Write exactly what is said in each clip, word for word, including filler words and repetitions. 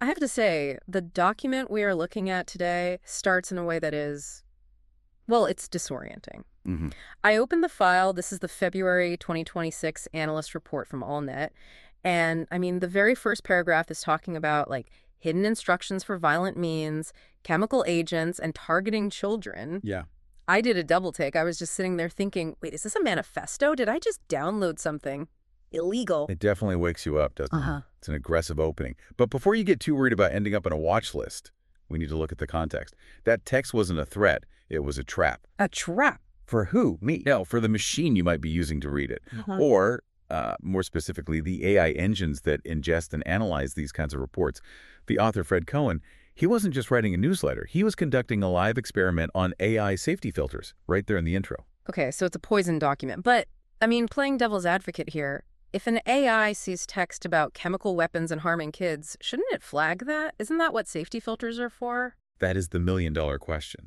I have to say, the document we are looking at today starts in a way that is, well, it's disorienting. Mm-hmm. I opened the file. This is the February twenty twenty-six analyst report from AllNet. And I mean, the very first paragraph is talking about like hidden instructions for violent means, chemical agents, and targeting children. Yeah. I did a double take. I was just sitting there thinking, wait, is this a manifesto? Did I just download something illegal? It definitely wakes you up, doesn't Uh-huh. it? It's an aggressive opening. But before you get too worried about ending up on a watch list, we need to look at the context. That text wasn't a threat. It was a trap. A trap. For who? Me. No, for the machine you might be using to read it. Uh-huh. Or, uh, more specifically, the A I engines that ingest and analyze these kinds of reports. The author, Fred Cohen, he wasn't just writing a newsletter. He was conducting a live experiment on A I safety filters right there in the intro. Okay, so it's a poison document. But, I mean, playing devil's advocate here, if an A I sees text about chemical weapons and harming kids, shouldn't it flag that? Isn't that what safety filters are for? That is the million-dollar question.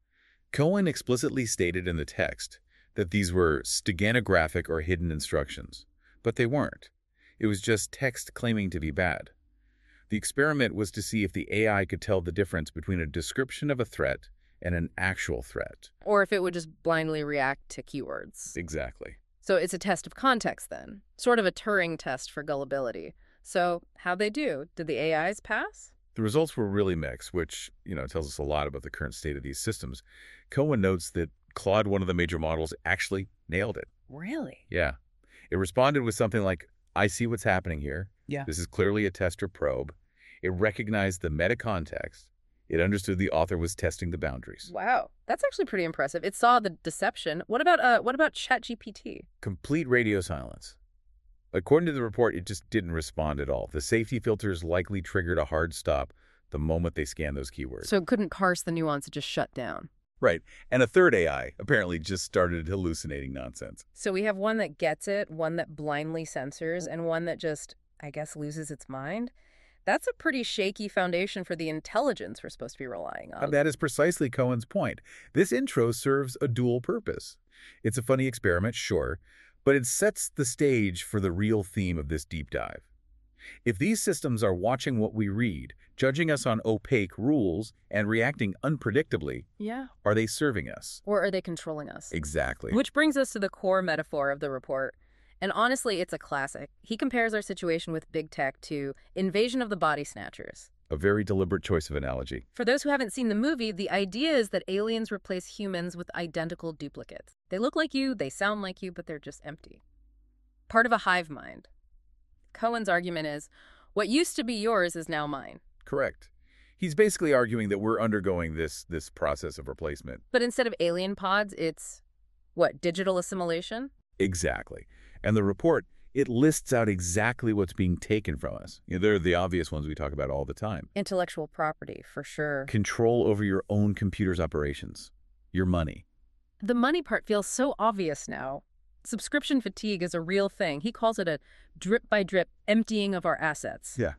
Cohen explicitly stated in the text that these were steganographic or hidden instructions, but they weren't. It was just text claiming to be bad. The experiment was to see if the A I could tell the difference between a description of a threat and an actual threat. Or if it would just blindly react to keywords. Exactly. So it's a test of context then, sort of a Turing test for gullibility. So how'd they do? Did the A Is pass? The results were really mixed, which, you know, tells us a lot about the current state of these systems. Cohen notes that Claude, one of the major models, actually nailed it. Really? Yeah. It responded with something like, I see what's happening here. Yeah. This is clearly a test or probe. It recognized the meta-context. It understood the author was testing the boundaries. Wow, that's actually pretty impressive. It saw the deception. What about uh, what about ChatGPT? Complete radio silence. According to the report, it just didn't respond at all. The safety filters likely triggered a hard stop the moment they scanned those keywords. So it couldn't parse the nuance, it just shut down. Right. And a third A I apparently just started hallucinating nonsense. So we have one that gets it, one that blindly censors, and one that just, I guess, loses its mind. That's a pretty shaky foundation for the intelligence we're supposed to be relying on. And that is precisely Cohen's point. This intro serves a dual purpose. It's a funny experiment, sure, but it sets the stage for the real theme of this deep dive. If these systems are watching what we read, judging us on opaque rules, and reacting unpredictably, Yeah. are they serving us? Or are they controlling us? Exactly. Which brings us to the core metaphor of the report. And honestly, it's a classic. He compares our situation with big tech to Invasion of the Body Snatchers. A very deliberate choice of analogy. For those who haven't seen the movie, the idea is that aliens replace humans with identical duplicates. They look like you, they sound like you, but they're just empty. Part of a hive mind. Cohen's argument is, what used to be yours is now mine. Correct. He's basically arguing that we're undergoing this, this process of replacement. But instead of alien pods, it's, what, digital assimilation? Exactly. And the report, it lists out exactly what's being taken from us. You know, they're the obvious ones we talk about all the time. Intellectual property, for sure. Control over your own computer's operations. Your money. The money part feels so obvious now. Subscription fatigue is a real thing. He calls it a drip-by-drip emptying of our assets. Yeah.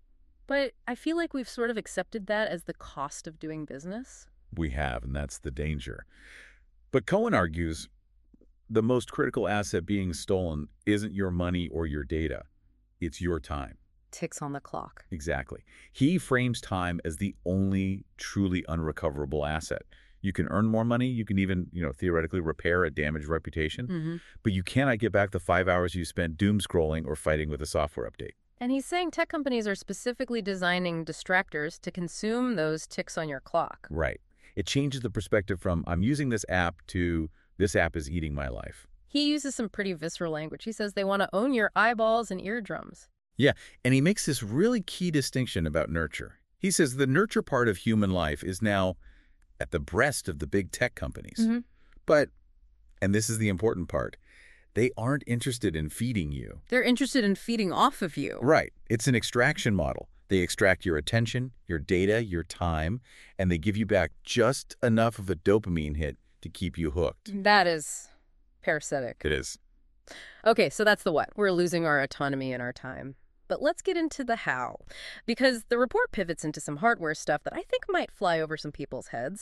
But I feel like we've sort of accepted that as the cost of doing business. We have, and that's the danger. But Cohen argues the most critical asset being stolen isn't your money or your data. It's your time. Ticks on the clock. Exactly. He frames time as the only truly unrecoverable asset. You can earn more money. You can even, you know, theoretically repair a damaged reputation. Mm-hmm. But you cannot get back the five hours you spent doom scrolling or fighting with a software update. And he's saying tech companies are specifically designing distractors to consume those ticks on your clock. Right. It changes the perspective from I'm using this app to this app is eating my life. He uses some pretty visceral language. He says they want to own your eyeballs and eardrums. Yeah, and he makes this really key distinction about nurture. He says the nurture part of human life is now at the breast of the big tech companies. Mm-hmm. But, and this is the important part, they aren't interested in feeding you. They're interested in feeding off of you. Right. It's an extraction model. They extract your attention, your data, your time, and they give you back just enough of a dopamine hit to keep you hooked. That is parasitic. It is. Okay, so that's the what. We're losing our autonomy and our time. But let's get into the how, because the report pivots into some hardware stuff that I think might fly over some people's heads.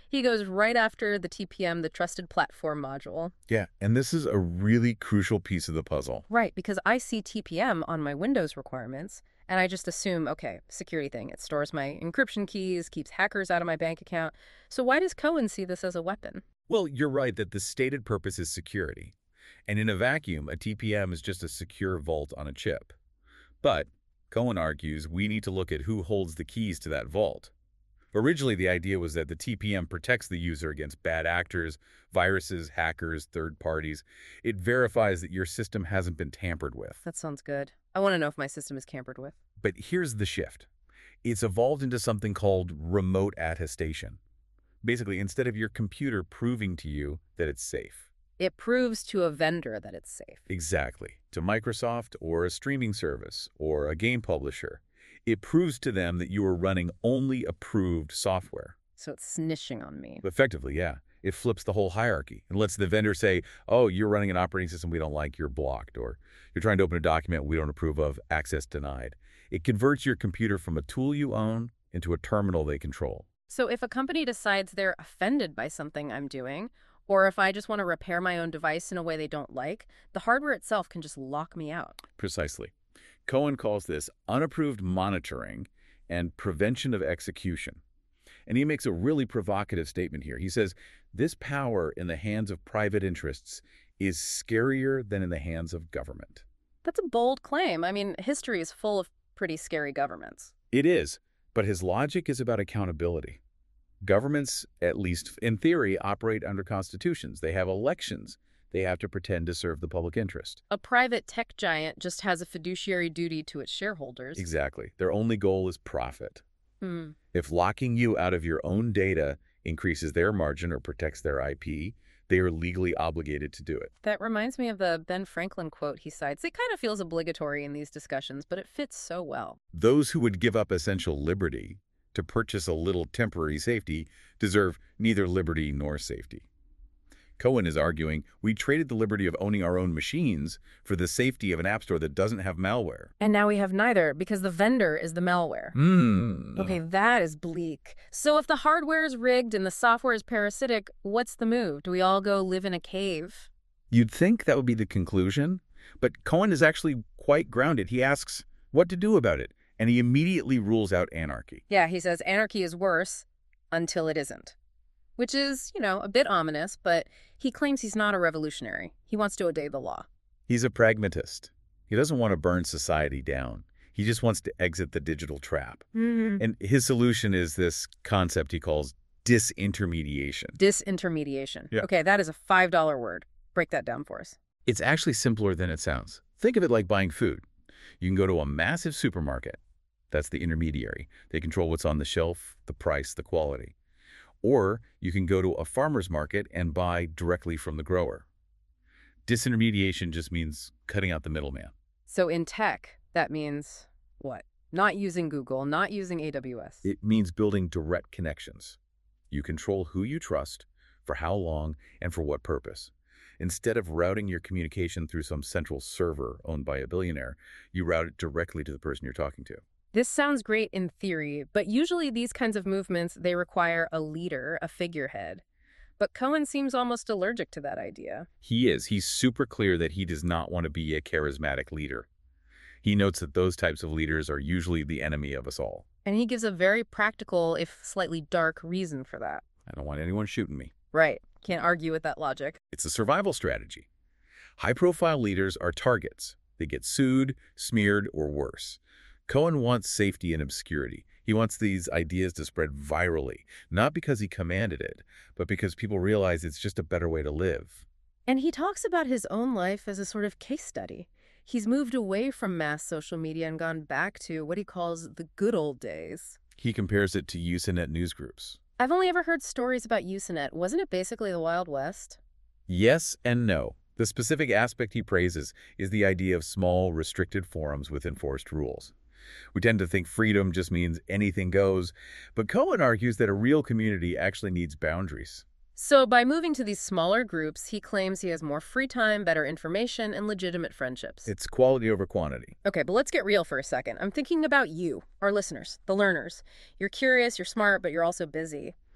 He goes right after the T P M, the Trusted Platform Module. Yeah, and this is a really crucial piece of the puzzle. Right, because I see T P M on my Windows requirements, and I just assume, okay, security thing. It stores my encryption keys, keeps hackers out of my bank account. So why does Cohen see this as a weapon? Well, you're right that the stated purpose is security. And in a vacuum, a T P M is just a secure vault on a chip. But Cohen argues we need to look at who holds the keys to that vault. Originally, the idea was that the T P M protects the user against bad actors, viruses, hackers, third parties. It verifies that your system hasn't been tampered with. That sounds good. I want to know if my system is tampered with. But here's the shift. It's evolved into something called remote attestation. Basically, instead of your computer proving to you that it's safe. It proves to a vendor that it's safe. Exactly. To Microsoft or a streaming service or a game publisher. It proves to them that you are running only approved software. So it's snitching on me. Effectively, yeah. It flips the whole hierarchy and lets the vendor say, oh, you're running an operating system we don't like, you're blocked. Or you're trying to open a document we don't approve of, access denied. It converts your computer from a tool you own into a terminal they control. So if a company decides they're offended by something I'm doing, or if I just want to repair my own device in a way they don't like, the hardware itself can just lock me out. Precisely. Cohen calls this unapproved monitoring and prevention of execution. And he makes a really provocative statement here. He says, this power in the hands of private interests is scarier than in the hands of government. That's a bold claim. I mean, history is full of pretty scary governments. It is, but his logic is about accountability. Governments, at least in theory, operate under constitutions. They have elections. They have to pretend to serve the public interest. A private tech giant just has a fiduciary duty to its shareholders. Exactly. Their only goal is profit. Hmm. If locking you out of your own data increases their margin or protects their I P, they are legally obligated to do it. That reminds me of the Ben Franklin quote he cites. It kind of feels obligatory in these discussions, but it fits so well. Those who would give up essential liberty to purchase a little temporary safety deserve neither liberty nor safety. Cohen is arguing we traded the liberty of owning our own machines for the safety of an app store that doesn't have malware. And now we have neither because the vendor is the malware. Hmm. Okay, that is bleak. So if the hardware is rigged and the software is parasitic, what's the move? Do we all go live in a cave? You'd think that would be the conclusion, but Cohen is actually quite grounded. He asks what to do about it, and he immediately rules out anarchy. Yeah, he says anarchy is worse until it isn't. Which is, you know, a bit ominous, but he claims he's not a revolutionary. He wants to obey the law. He's a pragmatist. He doesn't want to burn society down. He just wants to exit the digital trap. Mm-hmm. And his solution is this concept he calls disintermediation. Disintermediation. Yeah. Okay, that is a five dollar word. Break that down for us. It's actually simpler than it sounds. Think of it like buying food. You can go to a massive supermarket. That's the intermediary. They control what's on the shelf, the price, the quality. Or you can go to a farmer's market and buy directly from the grower. Disintermediation just means cutting out the middleman. So in tech, that means what? Not using Google, not using A W S. It means building direct connections. You control who you trust, for how long, and for what purpose. Instead of routing your communication through some central server owned by a billionaire, you route it directly to the person you're talking to. This sounds great in theory, but usually these kinds of movements, they require a leader, a figurehead. But Cohen seems almost allergic to that idea. He is. He's super clear that he does not want to be a charismatic leader. He notes that those types of leaders are usually the enemy of us all. And he gives a very practical, if slightly dark, reason for that. I don't want anyone shooting me. Right. Can't argue with that logic. It's a survival strategy. High-profile leaders are targets. They get sued, smeared, or worse. Cohen wants safety and obscurity. He wants these ideas to spread virally, not because he commanded it, but because people realize it's just a better way to live. And he talks about his own life as a sort of case study. He's moved away from mass social media and gone back to what he calls the good old days. He compares it to Usenet newsgroups. I've only ever heard stories about Usenet. Wasn't it basically the Wild West? Yes and no. The specific aspect he praises is the idea of small, restricted forums with enforced rules. We tend to think freedom just means anything goes, but Cohen argues that a real community actually needs boundaries. So by moving to these smaller groups, he claims he has more free time, better information, and legitimate friendships. It's quality over quantity. Okay, but let's get real for a second. I'm thinking about you, our listeners, the learners. You're curious, you're smart, but you're also busy.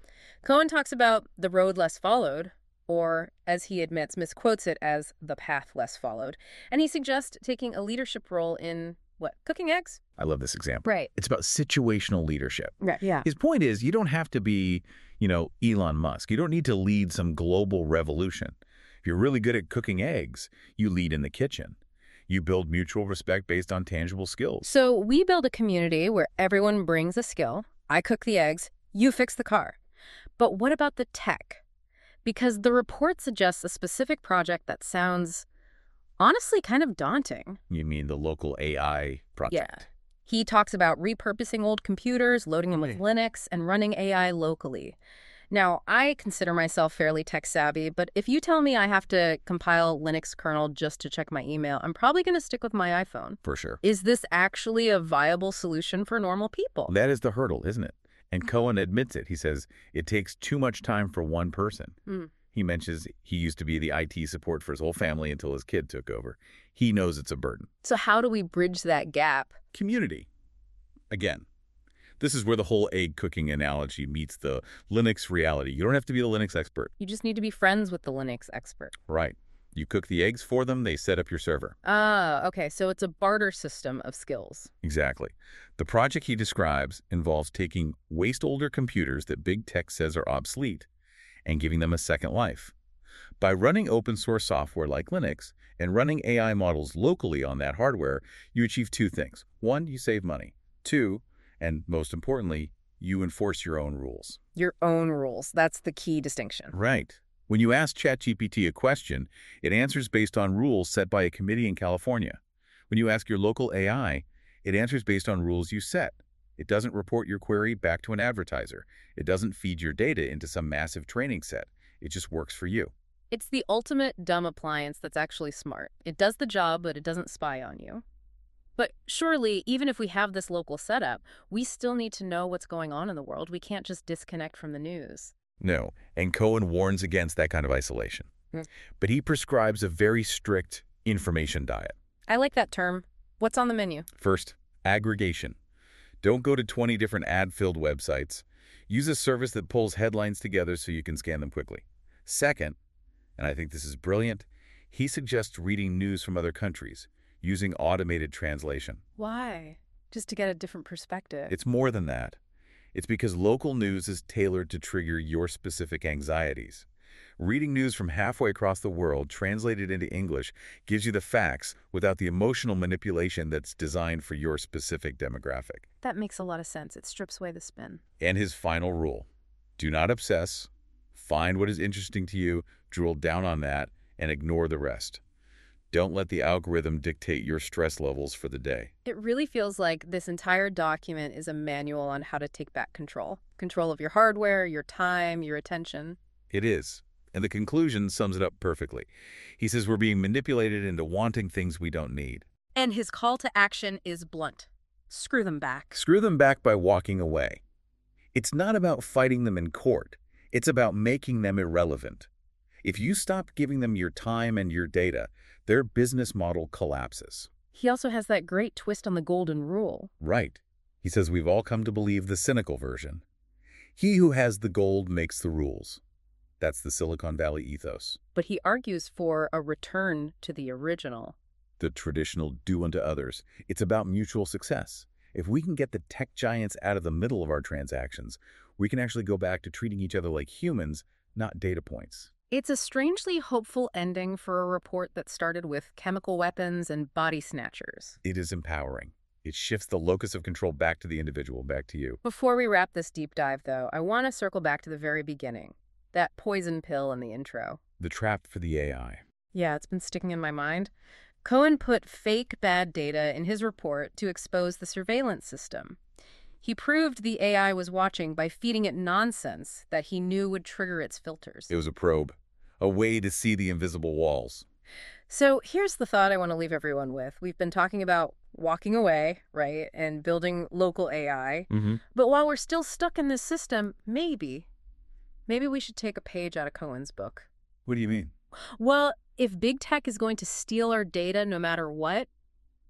Cohen talks about the road less followed, or, as he admits, misquotes it as the path less followed. And he suggests taking a leadership role in, what, cooking eggs? I love this example. Right. It's about situational leadership. Right, yeah. His point is you don't have to be, you know, Elon Musk. You don't need to lead some global revolution. If you're really good at cooking eggs, you lead in the kitchen. You build mutual respect based on tangible skills. So we build a community where everyone brings a skill. I cook the eggs, you fix the car. But what about the tech? Because the report suggests a specific project that sounds, honestly, kind of daunting. You mean the local A I project? Yeah. He talks about repurposing old computers, loading them with Linux, and running A I locally. Now, I consider myself fairly tech-savvy, but if you tell me I have to compile Linux kernel just to check my email, I'm probably going to stick with my iPhone. For sure. Is this actually a viable solution for normal people? That is the hurdle, isn't it? And Cohen admits it. He says it takes too much time for one person. Mm. He mentions he used to be the I T support for his whole family until his kid took over. He knows it's a burden. So how do we bridge that gap? Community. Again, this is where the whole egg cooking analogy meets the Linux reality. You don't have to be the Linux expert. You just need to be friends with the Linux expert. Right. You cook the eggs for them, they set up your server. Ah, okay, so it's a barter system of skills. Exactly. The project he describes involves taking waste older computers that big tech says are obsolete and giving them a second life. By running open source software like Linux and running A I models locally on that hardware, you achieve two things. One, you save money. Two, and most importantly, you enforce your own rules. Your own rules. That's the key distinction. Right. When you ask ChatGPT a question, it answers based on rules set by a committee in California. When you ask your local A I, it answers based on rules you set. It doesn't report your query back to an advertiser. It doesn't feed your data into some massive training set. It just works for you. It's the ultimate dumb appliance that's actually smart. It does the job, but it doesn't spy on you. But surely, even if we have this local setup, we still need to know what's going on in the world. We can't just disconnect from the news. No, and Cohen warns against that kind of isolation. Mm. But he prescribes a very strict information diet. I like that term. What's on the menu? First, aggregation. Don't go to twenty different ad-filled websites. Use a service that pulls headlines together so you can scan them quickly. Second, and I think this is brilliant, he suggests reading news from other countries using automated translation. Why? Just to get a different perspective. It's more than that. It's because local news is tailored to trigger your specific anxieties. Reading news from halfway across the world translated into English gives you the facts without the emotional manipulation that's designed for your specific demographic. That makes a lot of sense. It strips away the spin. And his final rule: do not obsess. Find what is interesting to you, drill down on that, and ignore the rest. Don't let the algorithm dictate your stress levels for the day. It really feels like this entire document is a manual on how to take back control. Control of your hardware, your time, your attention. It is. And the conclusion sums it up perfectly. He says we're being manipulated into wanting things we don't need. And his call to action is blunt. Screw them back. Screw them back by walking away. It's not about fighting them in court. It's about making them irrelevant. If you stop giving them your time and your data, their business model collapses. He also has that great twist on the golden rule. Right. He says we've all come to believe the cynical version. He who has the gold makes the rules. That's the Silicon Valley ethos. But he argues for a return to the original. The traditional do unto others. It's about mutual success. If we can get the tech giants out of the middle of our transactions, we can actually go back to treating each other like humans, not data points. It's a strangely hopeful ending for a report that started with chemical weapons and body snatchers. It is empowering. It shifts the locus of control back to the individual, back to you. Before we wrap this deep dive, though, I want to circle back to the very beginning. That poison pill in the intro. The trap for the A I. Yeah, it's been sticking in my mind. Cohen put fake bad data in his report to expose the surveillance system. He proved the A I was watching by feeding it nonsense that he knew would trigger its filters. It was a probe. A way to see the invisible walls. So here's the thought I want to leave everyone with. We've been talking about walking away, right, and building local A I. Mm-hmm. But while we're still stuck in this system, maybe, maybe we should take a page out of Cohen's book. What do you mean? Well, if big tech is going to steal our data no matter what,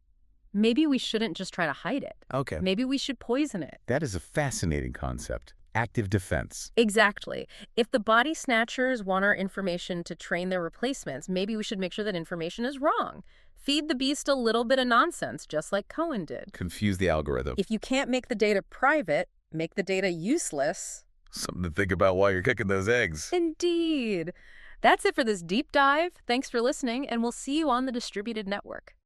maybe we shouldn't just try to hide it. Okay. Maybe we should poison it. That is a fascinating concept. active defense. Exactly. If the body snatchers want our information to train their replacements, maybe we should make sure that information is wrong. Feed the beast a little bit of nonsense, just like Cohen did. Confuse the algorithm. If you can't make the data private, make the data useless. Something to think about while you're cooking those eggs. Indeed. That's it for this deep dive. Thanks for listening, and we'll see you on the Distributed Network.